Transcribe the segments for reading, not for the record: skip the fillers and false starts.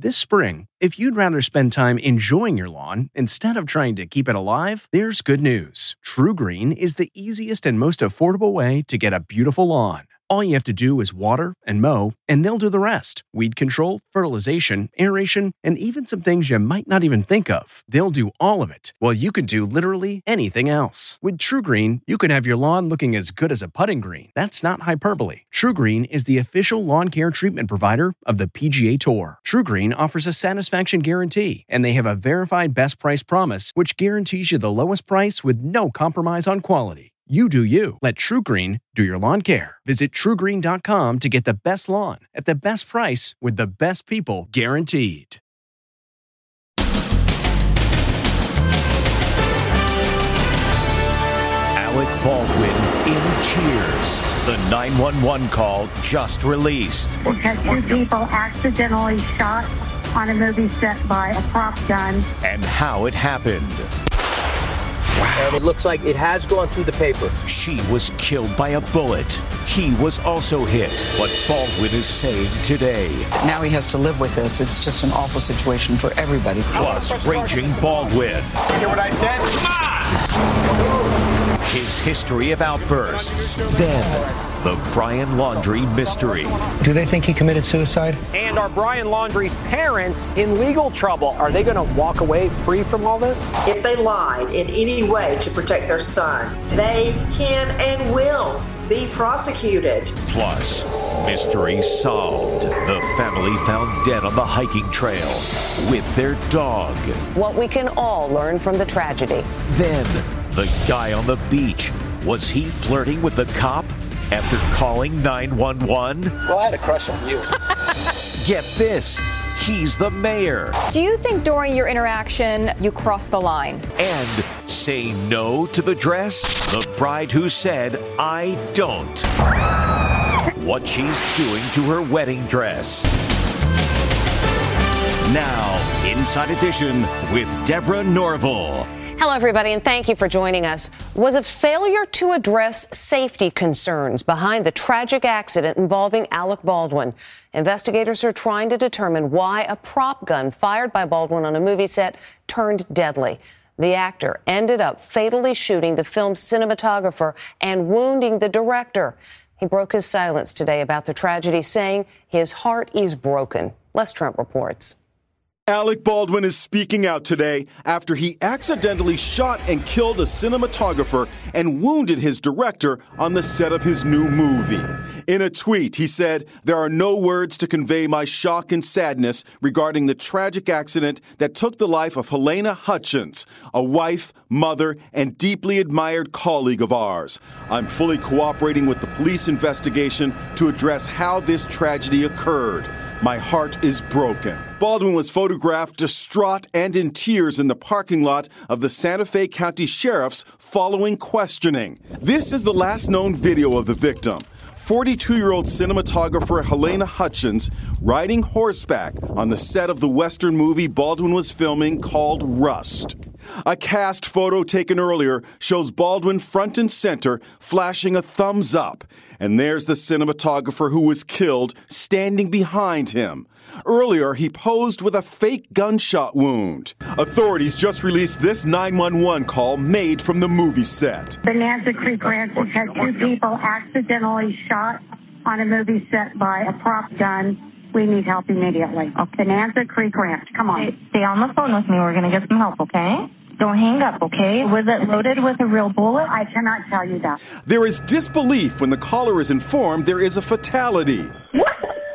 This spring, if you'd rather spend time enjoying your lawn instead of trying to keep it alive, there's good news. TruGreen is the easiest and most affordable way to get a beautiful lawn. All you have to do is water and mow, and they'll do the rest. Weed control, fertilization, aeration, and even some things you might not even think of. They'll do all of it, while you can do literally anything else. With TruGreen, you can have your lawn looking as good as a putting green. That's not hyperbole. TruGreen is the official lawn care treatment provider of the PGA Tour. TruGreen offers a satisfaction guarantee, and they have a verified best price promise, which guarantees you the lowest price with no compromise on quality. You do you. Let TruGreen do your lawn care. Visit TruGreen.com to get the best lawn at the best price with the best people guaranteed. Alec Baldwin in Cheers. The 911 call just released. We've had 2 people accidentally shot on a movie set by a prop gun. And how it happened. Wow. And it looks like it has gone through the paper. She was killed by a bullet. He was also hit. What Baldwin is saying today. Now he has to live with this. It's just an awful situation for everybody. Plus, raging Baldwin. You hear what I said? Come on! His history of outbursts. Then, the Brian Laundrie mystery. Do they think he committed suicide? And are Brian Laundrie's parents in legal trouble? Are they going to walk away free from all this? If they lied in any way to protect their son, they can and will be prosecuted. Plus, mystery solved. The family found dead on the hiking trail with their dog. What we can all learn from the tragedy. Then, the guy on the beach. Was he flirting with the cop after calling 911? Well, I had a crush on you. Get this. He's the mayor. Do you think during your interaction you crossed the line? And say no to the dress? The bride who said, I don't. What she's doing to her wedding dress. Now, Inside Edition with Deborah Norville. Hello, everybody, and thank you for joining us. Was a failure to address safety concerns behind the tragic accident involving Alec Baldwin. Investigators are trying to determine why a prop gun fired by Baldwin on a movie set turned deadly. The actor ended up fatally shooting the film's cinematographer and wounding the director. He broke his silence today about the tragedy, saying his heart is broken. Les Trent reports. Alec Baldwin is speaking out today after he accidentally shot and killed a cinematographer and wounded his director on the set of his new movie. In a tweet, he said, "There are no words to convey my shock and sadness regarding the tragic accident that took the life of Halyna Hutchins, a wife, mother, and deeply admired colleague of ours. I'm fully cooperating with the police investigation to address how this tragedy occurred. My heart is broken." Baldwin was photographed distraught and in tears in the parking lot of the Santa Fe County Sheriff's following questioning. This is the last known video of the victim. 42-year-old cinematographer Halyna Hutchins riding horseback on the set of the Western movie Baldwin was filming called Rust. A cast photo taken earlier shows Baldwin front and center, flashing a thumbs up. And there's the cinematographer who was killed, standing behind him. Earlier, he posed with a fake gunshot wound. Authorities just released this 911 call made from the movie set. Bonanza Creek Ranch has had 2 people accidentally shot on a movie set by a prop gun. We need help immediately. Bonanza Creek Ranch, come on. Stay on the phone with me. We're going to get some help, okay? Don't hang up, okay? Was it loaded with a real bullet? I cannot tell you that. There is disbelief when the caller is informed there is a fatality. What?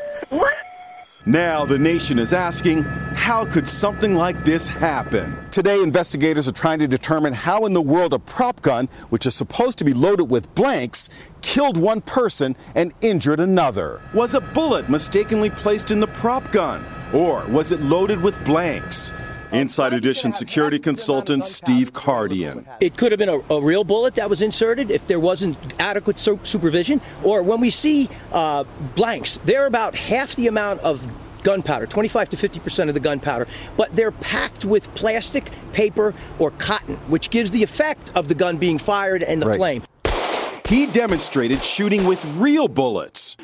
Now the nation is asking, how could something like this happen? Today, investigators are trying to determine how in the world a prop gun, which is supposed to be loaded with blanks, killed one person and injured another. Was a bullet mistakenly placed in the prop gun? Or was it loaded with blanks? Inside Edition security consultant Steve Cardian. It could have been a real bullet that was inserted if there wasn't adequate supervision. Or when we see blanks, they're about half the amount of gunpowder, 25 to 50% of the gunpowder, but they're packed with plastic, paper, or cotton, which gives the effect of the gun being fired and the flame. He demonstrated shooting with real bullets.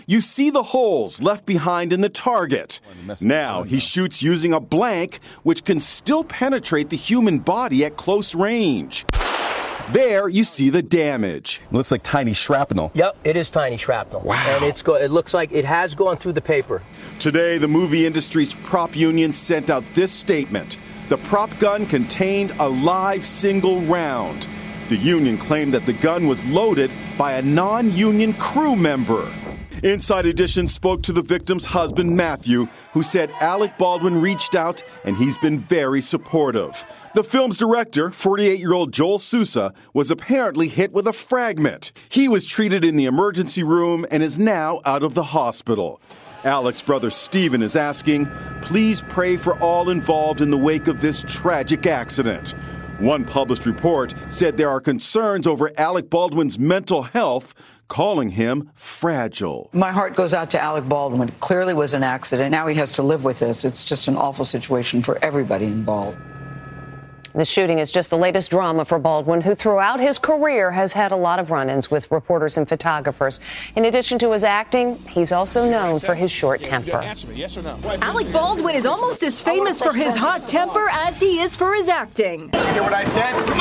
You see the holes left behind in the target. Now he shoots using a blank, which can still penetrate the human body at close range. There you see the damage. It looks like tiny shrapnel. Yep, it is tiny shrapnel. Wow. And it looks like it has gone through the paper. Today, the movie industry's prop union sent out this statement. The prop gun contained a live single round. The union claimed that the gun was loaded by a non-union crew member. Inside Edition spoke to the victim's husband, Matthew, who said Alec Baldwin reached out and he's been very supportive. The film's director, 48-year-old Joel Sousa, was apparently hit with a fragment. He was treated in the emergency room and is now out of the hospital. Alec's brother Stephen is asking, please pray for all involved in the wake of this tragic accident. One published report said there are concerns over Alec Baldwin's mental health, calling him fragile. My heart goes out to Alec Baldwin. It clearly was an accident. Now he has to live with this. It's just an awful situation for everybody involved. The shooting is just the latest drama for Baldwin, who throughout his career has had a lot of run-ins with reporters and photographers. In addition to his acting, he's also known for his short temper. Answer me, yes or no? Alec Baldwin is almost as famous for his hot temper as he is for his acting. You hear what I said? Come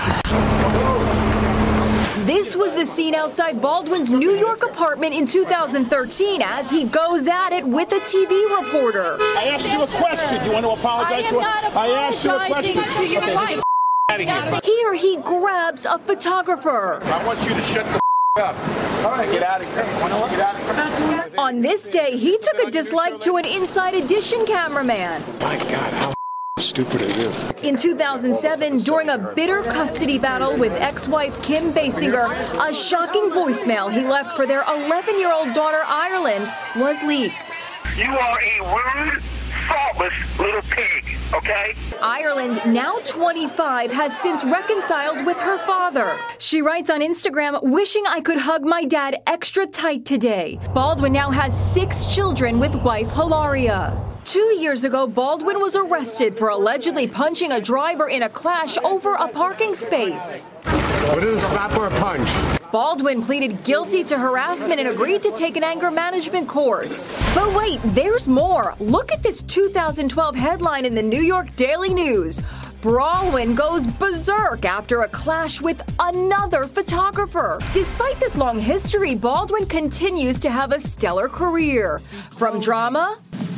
on! This was the scene outside Baldwin's New York apartment in 2013 as he goes at it with a TV reporter. I asked you a question. You want to apologize to us? I asked you a question. To your wife. Out of here. Here he grabs a photographer. I want you to shut the up. All right, get out of here. I want you to get out of here. On this day, he took a dislike to an Inside Edition cameraman. My God, how stupid it is. In 2007, during a bitter custody battle with ex-wife Kim Basinger, a shocking voicemail he left for their 11-year-old daughter Ireland was leaked. You are a rude, thoughtless little pig, okay? Ireland, now 25, has since reconciled with her father. She writes on Instagram, wishing I could hug my dad extra tight today. Baldwin now has 6 children with wife Hilaria. 2 years ago, Baldwin was arrested for allegedly punching a driver in a clash over a parking space. What is a slap or a punch? Baldwin pleaded guilty to harassment and agreed to take an anger management course. But wait, there's more. Look at this 2012 headline in the New York Daily News. Baldwin goes berserk after a clash with another photographer. Despite this long history, Baldwin continues to have a stellar career. From drama,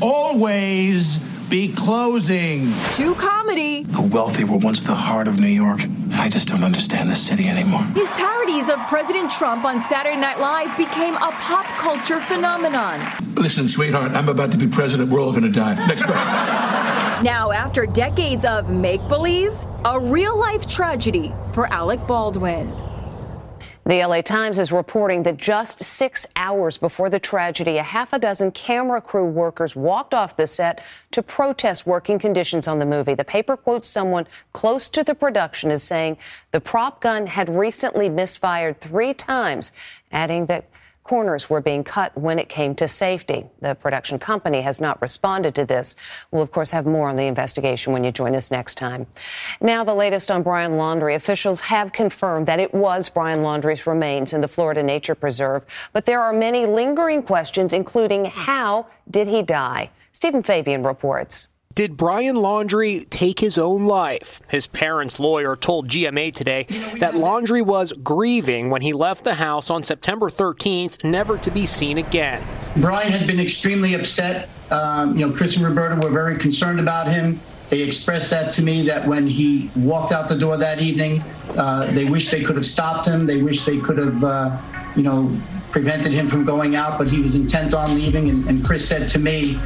always be closing, to comedy. The wealthy were once the heart of New York. I just don't understand the city anymore. His parodies of President Trump on Saturday Night Live became a pop culture phenomenon. Listen, sweetheart, I'm about to be president. We're all going to die. Next question. Now, after decades of make-believe, a real-life tragedy for Alec Baldwin. The LA Times is reporting that just 6 hours before the tragedy, a half a dozen camera crew workers walked off the set to protest working conditions on the movie. The paper quotes someone close to the production as saying the prop gun had recently misfired 3 times, adding that corners were being cut when it came to safety. The production company has not responded to this. We'll, of course, have more on the investigation when you join us next time. Now, the latest on Brian Laundrie. Officials have confirmed that it was Brian Laundrie's remains in the Florida Nature Preserve, but there are many lingering questions, including how did he die? Stephen Fabian reports. Did Brian Laundrie take his own life? His parents' lawyer told GMA today that Laundrie was grieving when he left the house on September 13th, never to be seen again. Brian had been extremely upset. Chris and Roberta were very concerned about him. They expressed that to me, that when he walked out the door that evening, they wished they could have stopped him. They wished they could have, prevented him from going out, but he was intent on leaving. And Chris said to me,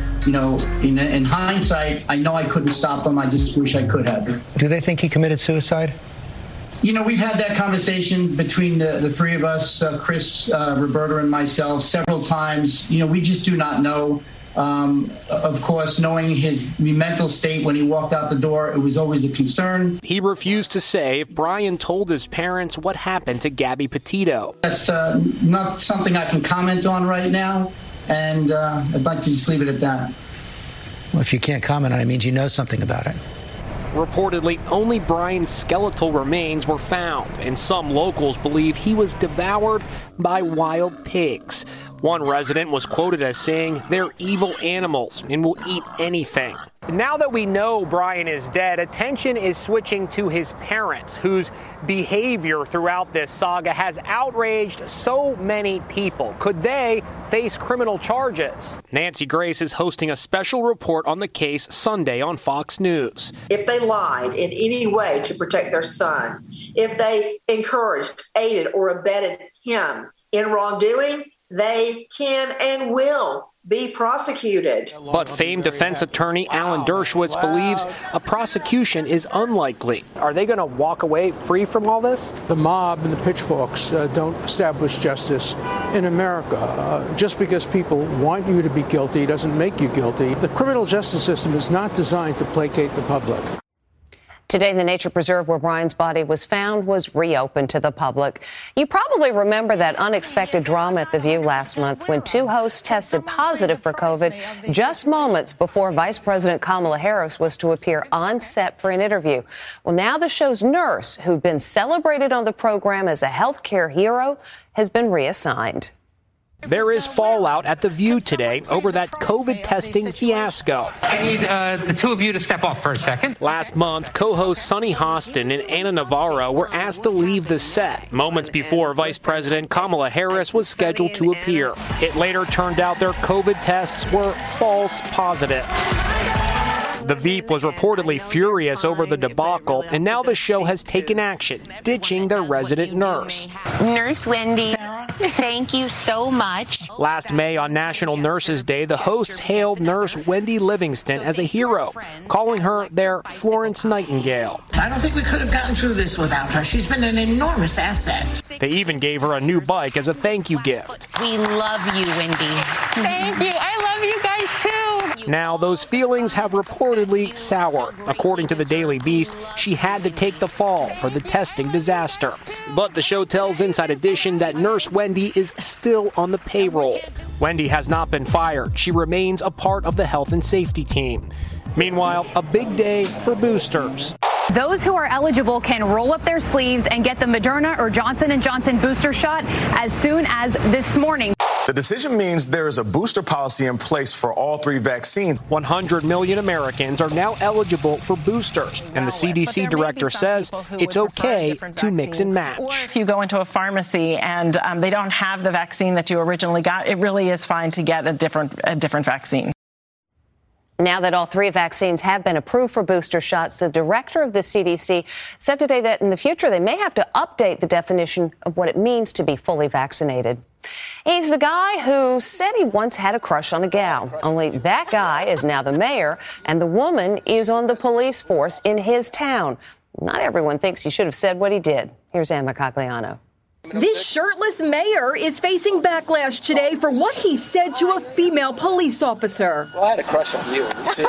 in hindsight, I know I couldn't stop him. I just wish I could have. Do they think he committed suicide? We've had that conversation between the 3 of us, Chris, Roberta, and myself several times. We just do not know. Of course, knowing his mental state when he walked out the door, it was always a concern. He refused to say if Brian told his parents what happened to Gabby Petito. That's not something I can comment on right now, and I'd like to just leave it at that. Well, if you can't comment on it, it means you know something about it. Reportedly, only Brian's skeletal remains were found, and some locals believe he was devoured by wild pigs. One resident was quoted as saying, "They're evil animals and will eat anything." Now that we know Brian is dead, attention is switching to his parents, whose behavior throughout this saga has outraged so many people. Could they face criminal charges? Nancy Grace is hosting a special report on the case Sunday on Fox News. If they lied in any way to protect their son, if they encouraged, aided, or abetted him in wrongdoing, they can and will be prosecuted. But famed defense attorney Alan Dershowitz believes a prosecution is unlikely. Are they going to walk away free from all this? The mob and the pitchforks don't establish justice in America. Just because people want you to be guilty doesn't make you guilty. The criminal justice system is not designed to placate the public. Today, the nature preserve where Brian's body was found was reopened to the public. You probably remember that unexpected drama at The View last month when two hosts tested positive for COVID just moments before Vice President Kamala Harris was to appear on set for an interview. Well, now the show's nurse, who'd been celebrated on the program as a healthcare hero, has been reassigned. There is fallout at The View today over that COVID testing fiasco. I need the two of you to step off for a second. Last month, co-hosts Sunny Hostin and Anna Navarro were asked to leave the set moments before Vice President Kamala Harris was scheduled to appear. It later turned out their COVID tests were false positives. The Veep was reportedly furious over the debacle, and now the show has taken action, ditching their resident nurse. Nurse Wendy, thank you so much. Last May on National Nurses Day, the hosts hailed nurse Wendy Livingston as a hero, calling her their Florence Nightingale. I don't think we could have gotten through this without her. She's been an enormous asset. They even gave her a new bike as a thank you gift. We love you, Wendy. Thank you. I love you guys, too. Now, those feelings have reportedly soured. According to the Daily Beast, she had to take the fall for the testing disaster. But the show tells Inside Edition that Nurse Wendy is still on the payroll. Wendy has not been fired. She remains a part of the health and safety team. Meanwhile, a big day for boosters. Those who are eligible can roll up their sleeves and get the Moderna or Johnson & Johnson booster shot as soon as this morning. The decision means there is a booster policy in place for all three vaccines. 100 million Americans are now eligible for boosters, and the CDC director says it's okay to mix and match. Or if you go into a pharmacy and they don't have the vaccine that you originally got, it really is fine to get a different vaccine. Now that all three vaccines have been approved for booster shots, the director of the CDC said today that in the future they may have to update the definition of what it means to be fully vaccinated. He's the guy who said he once had a crush on a gal, only that guy is now the mayor, and the woman is on the police force in his town. Not everyone thinks he should have said what he did. Here's Ann Macagliano. This shirtless mayor is facing backlash today for what he said to a female police officer. Well, I had a crush on you. See,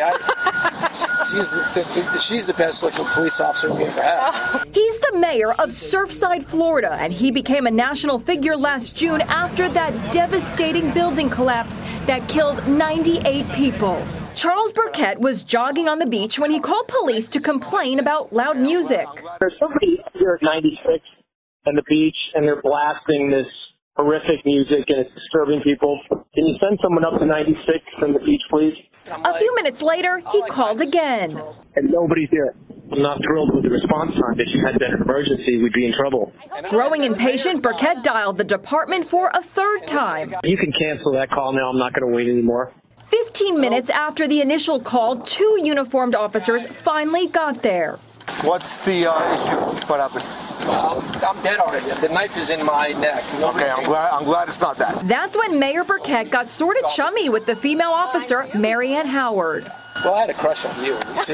she's the best-looking police officer we ever had. He's the mayor of Surfside, Florida, and he became a national figure last June after that devastating building collapse that killed 98 people. Charles Burkett was jogging on the beach when he called police to complain about loud music. There's somebody here at 96 on the beach, and they're blasting this horrific music, and it's disturbing people. Can you send someone up to 96 from the beach, please? A few minutes later, he called again. And nobody's here. I'm not thrilled with the response time. If you had been an emergency, we'd be in trouble. Growing impatient, Burkett dialed the department for a third time. You can cancel that call now. I'm not going to wait anymore. 15 minutes after the initial call, two uniformed officers finally got there. What's the issue? What happened? I'm dead already. The knife is in my neck. Okay, I'm glad it's not that. That's when Mayor Burkett got sort of chummy with the female officer, Marianne Howard. Well, I had a crush on you. See,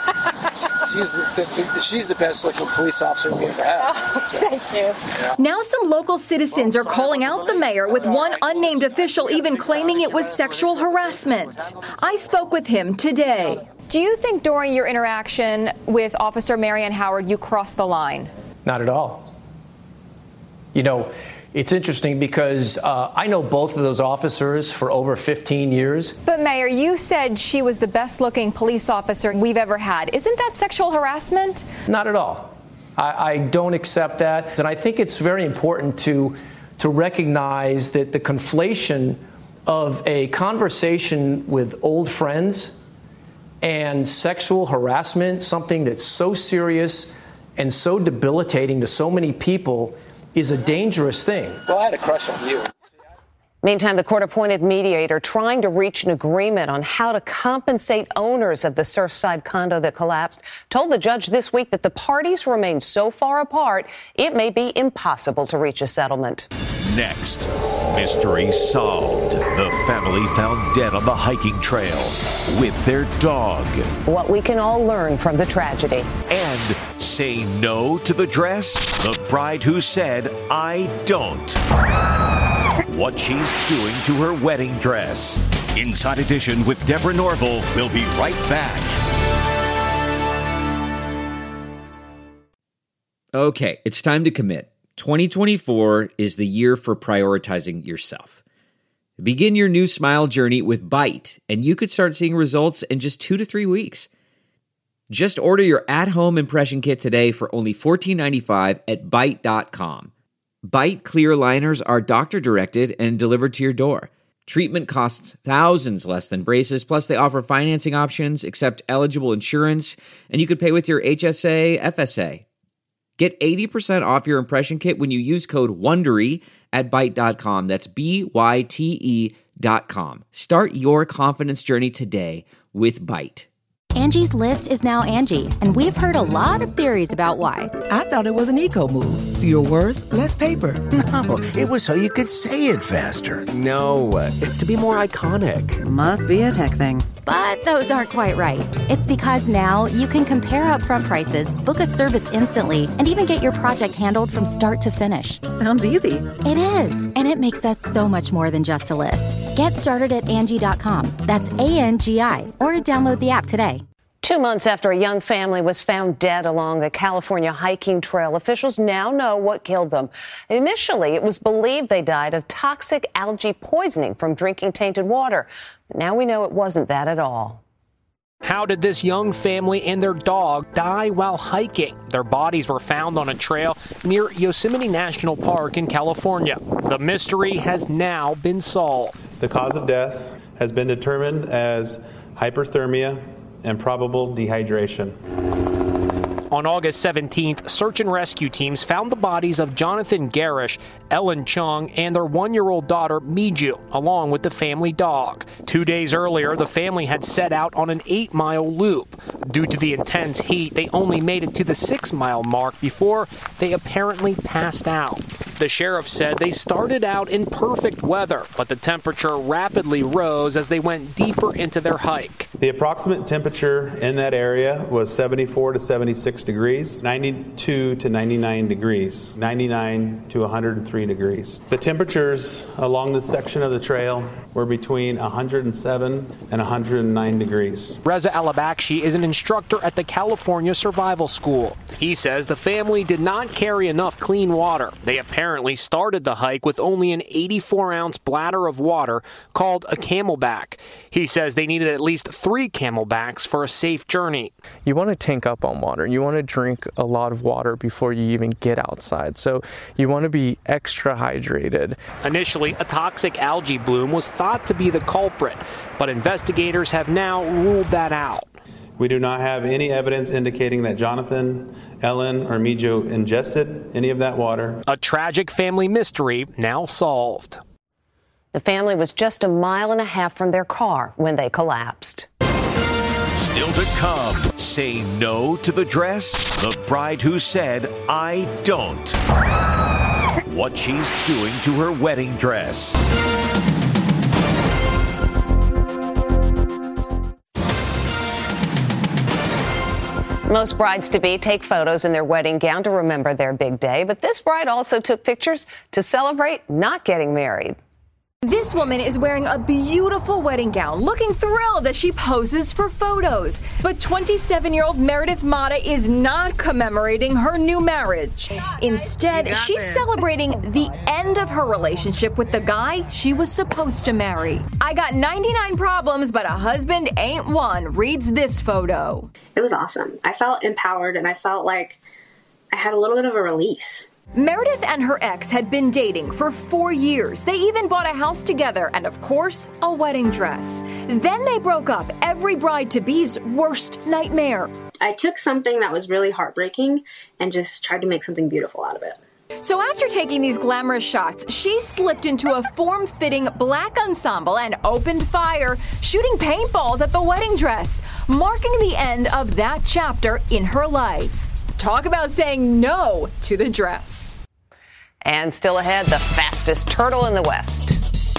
she's the best-looking police officer we ever had. So, thank you. Yeah. Now some local citizens are calling out the mayor, with one unnamed official even claiming it was sexual harassment. I spoke with him today. Do you think during your interaction with Officer Marianne Howard you crossed the line? Not at all. You know, It's interesting because I know both of those officers for over 15 years. But Mayor, you said she was the best looking police officer we've ever had. Isn't that sexual harassment? Not at all. I don't accept that. And I think it's very important to recognize that the conflation of a conversation with old friends and sexual harassment, something that's so serious and so debilitating to so many people, is a dangerous thing. Well, I had a crush on you. Meantime, the court-appointed mediator trying to reach an agreement on how to compensate owners of the Surfside condo that collapsed told the judge this week that the parties remain so far apart, it may be impossible to reach a settlement. Next, mystery solved. The family found dead on the hiking trail with their dog. What we can all learn from the tragedy. And say no to the dress? The bride who said, I don't. What she's doing to her wedding dress. Inside Edition with Deborah Norville. We'll be right back. Okay, it's time to commit. 2024 is the year for prioritizing yourself. Begin your new smile journey with Byte, and you could start seeing results in just 2 to 3 weeks. Just order your at-home impression kit today for only $14.95 at Byte.com. Byte clear liners are doctor-directed and delivered to your door. Treatment costs thousands less than braces, plus they offer financing options, accept eligible insurance, and you could pay with your HSA, FSA. Get 80% off your impression kit when you use code WONDERY at Byte.com. That's BYTE.com. Start your confidence journey today with Byte. Angie's List is now Angie, and we've heard a lot of theories about why. I thought it was an eco move. Fewer words, less paper. No, it was so you could say it faster. No, it's to be more iconic. Must be a tech thing. But those aren't quite right. It's because now you can compare upfront prices, book a service instantly, and even get your project handled from start to finish. Sounds easy. It is, and it makes us so much more than just a list. Get started at Angie.com. That's ANGI, or download the app today. 2 months after a young family was found dead along a California hiking trail, officials now know what killed them. Initially, it was believed they died of toxic algae poisoning from drinking tainted water. But now we know it wasn't that at all. How did this young family and their dog die while hiking? Their bodies were found on a trail near Yosemite National Park in California. The mystery has now been solved. The cause of death has been determined as hyperthermia and probable dehydration. On August 17th, search and rescue teams found the bodies of Jonathan Garish, Ellen Chung, and their 1-year-old daughter, Miju, along with the family dog. 2 days earlier, the family had set out on an 8-mile loop. Due to the intense heat, they only made it to the 6-mile mark before they apparently passed out. The sheriff said they started out in perfect weather, but the temperature rapidly rose as they went deeper into their hike. The approximate temperature in that area was 74 to 76 degrees, 92 to 99 degrees, 99 to 103 degrees. The temperatures along this section of the trail were between 107 and 109 degrees. Reza Alabakshi is an instructor at the California Survival School. He says the family did not carry enough clean water. They apparently started the hike with only an 84-ounce bladder of water called a Camelback. He says they needed at least 3 Camelbacks for a safe journey. You want to tank up on water. You want to drink a lot of water before you even get outside. So you want to be extra hydrated. Initially, a toxic algae bloom was thought to be the culprit, but investigators have now ruled that out. We do not have any evidence indicating that Jonathan, Ellen, or Miju ingested any of that water. A tragic family mystery now solved. The family was just 1.5 miles from their car when they collapsed. Still to come, say no to the dress? The bride who said, I don't. What she's doing to her wedding dress. Most brides-to-be take photos in their wedding gown to remember their big day, but this bride also took pictures to celebrate not getting married. This woman is wearing a beautiful wedding gown, looking thrilled as she poses for photos. But 27-year-old Meredith Mata is not commemorating her new marriage. Instead, she's celebrating the end of her relationship with the guy she was supposed to marry. I got 99 problems, but a husband ain't one, reads this photo. It was awesome. I felt empowered, and I felt like I had a little bit of a release. Meredith and her ex had been dating for 4 years. They even bought a house together and, of course, a wedding dress. Then they broke up, every bride-to-be's worst nightmare. I took something that was really heartbreaking and just tried to make something beautiful out of it. So after taking these glamorous shots, she slipped into a form-fitting black ensemble and opened fire, shooting paintballs at the wedding dress, marking the end of that chapter in her life. Talk about saying no to the dress. And still ahead, the fastest turtle in the West.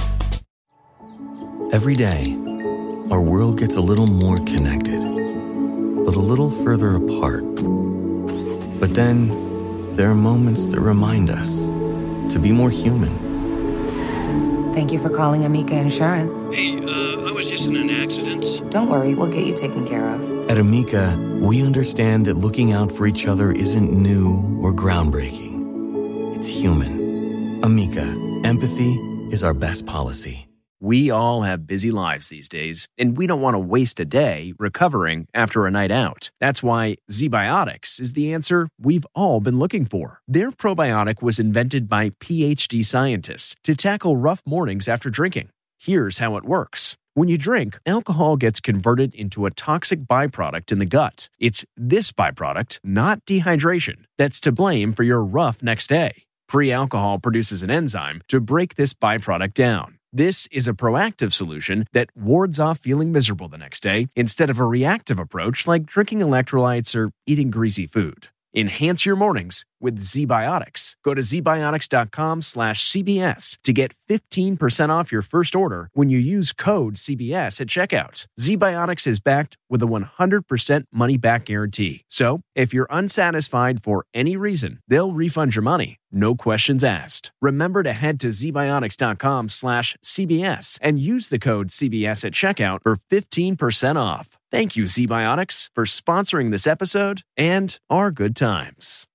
Every day, our world gets a little more connected, but a little further apart. But then, there are moments that remind us to be more human. Thank you for calling Amica Insurance. Hey, I was just in an accident. Don't worry, we'll get you taken care of. At Amica, we understand that looking out for each other isn't new or groundbreaking. It's human. Amica, empathy is our best policy. We all have busy lives these days, and we don't want to waste a day recovering after a night out. That's why ZBiotics is the answer we've all been looking for. Their probiotic was invented by PhD scientists to tackle rough mornings after drinking. Here's how it works. When you drink, alcohol gets converted into a toxic byproduct in the gut. It's this byproduct, not dehydration, that's to blame for your rough next day. Pre-alcohol produces an enzyme to break this byproduct down. This is a proactive solution that wards off feeling miserable the next day instead of a reactive approach like drinking electrolytes or eating greasy food. Enhance your mornings with ZBiotics. Go to zbiotics.com/CBS to get 15% off your first order when you use code CBS at checkout. ZBiotics is backed with a 100% money-back guarantee. So, if you're unsatisfied for any reason, they'll refund your money. No questions asked. Remember to head to zbiotics.com/CBS and use the code CBS at checkout for 15% off. Thank you, ZBiotics, for sponsoring this episode and our good times.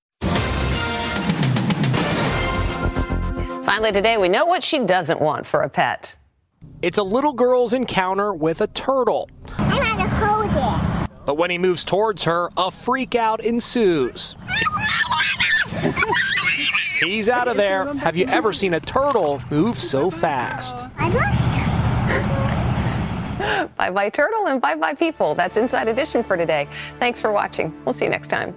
Finally today, we know what she doesn't want for a pet. It's a little girl's encounter with a turtle. I want to hold it. But when he moves towards her, a freak out ensues. He's out of there. Have you ever seen a turtle move so fast? Bye-bye turtle and bye-bye people. That's Inside Edition for today. Thanks for watching. We'll see you next time.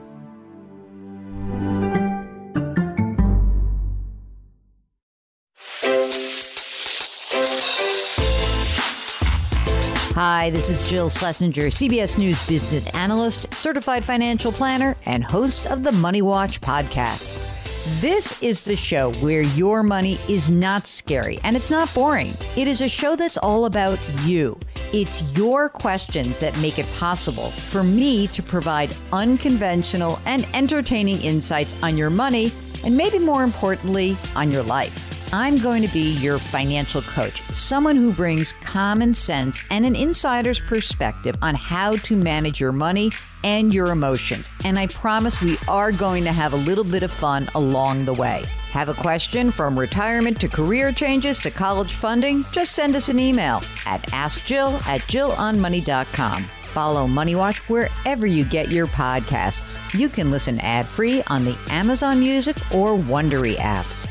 Hi, this is Jill Schlesinger, CBS News business analyst, certified financial planner, and host of the Money Watch podcast. This is the show where your money is not scary and it's not boring. It is a show that's all about you. It's your questions that make it possible for me to provide unconventional and entertaining insights on your money and maybe more importantly, on your life. I'm going to be your financial coach, someone who brings common sense and an insider's perspective on how to manage your money and your emotions. And I promise we are going to have a little bit of fun along the way. Have a question from retirement to career changes to college funding? Just send us an email at askjill@jillonmoney.com. Follow Money Watch wherever you get your podcasts. You can listen ad-free on the Amazon Music or Wondery app.